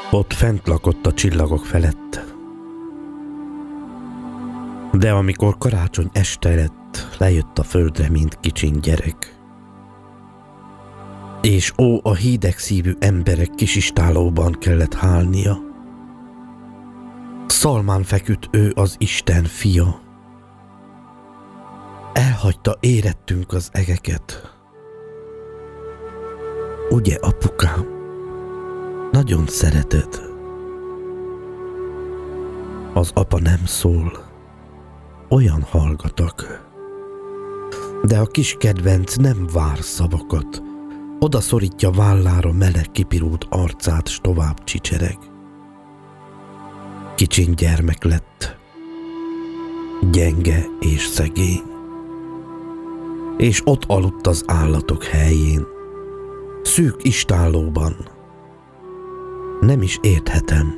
Ott fent lakott a csillagok felett. De amikor karácsony este lett, lejött a földre, mint kicsin gyerek. És a hideg szívű emberek kisistálóban kellett hálnia. Szalmán feküdt ő, az Isten fia. Elhagyta érettünk az egeket. Ugye, apukám? Nagyon szereted. Az apa nem szól. Olyan hallgatak. De a kis kedvenc nem vár szavakat. Oda szorítja vállára meleg kipirult arcát, s tovább csicsereg. Kicsin gyermek lett. Gyenge és szegény. És ott aludt az állatok helyén. Szűk istállóban. Nem is érthetem.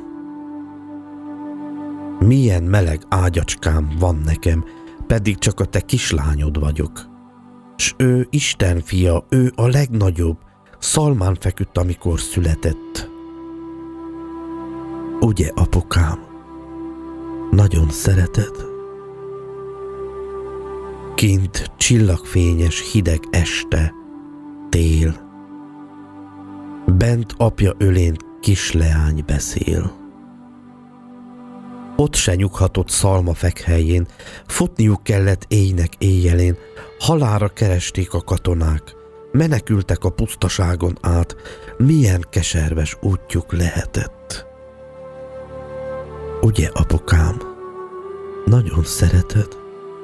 Milyen meleg ágyacskám van nekem, pedig csak a te kislányod vagyok. S ő Isten fia, ő a legnagyobb, szalmán feküdt, amikor született. Ugye, apukám? Nagyon szereted? Kint csillagfényes, hideg este, tél. Bent apja ölén kisleány beszél. Ott se nyughatott szalmafek helyén, futniuk kellett éjnek éjjelén, halálra keresték a katonák, menekültek a pusztaságon át, milyen keserves útjuk lehetett. Ugye, apukám? Nagyon szereted?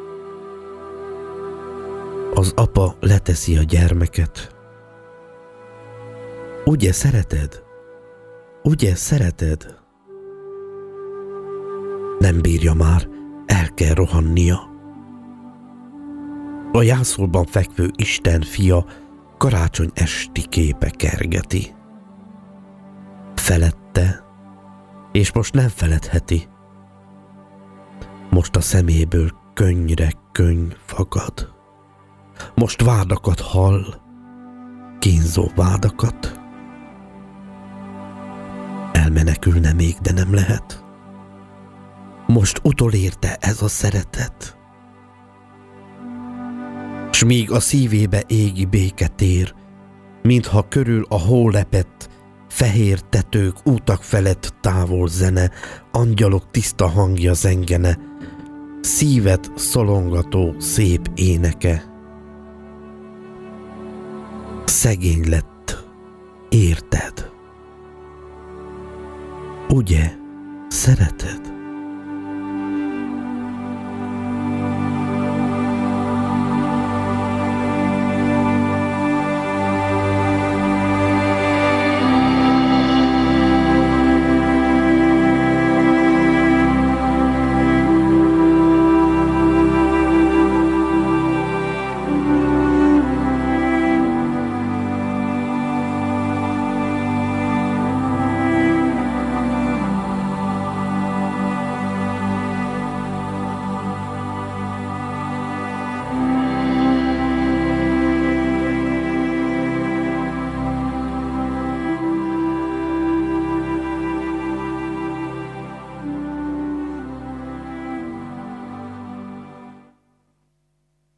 Az apa leteszi a gyermeket. Ugye szereted? Ugye szereted? Nem bírja már, el kell rohannia. A jászolban fekvő Isten fia karácsony esti képe kergeti. Felette, és most nem feledheti. Most a szeméből könnyre könny fakad. Most vádakat hall, kínzó vádakat. Elmenekülne még, de nem lehet. Most utolérte ez a szeretet. S míg a szívébe égi béke tér, mintha körül a hó lepett, fehér tetők, útak felett távol zene, angyalok tiszta hangja zengene, szívet szolongató szép éneke. Szegény lett, érted? Ugye, szereted?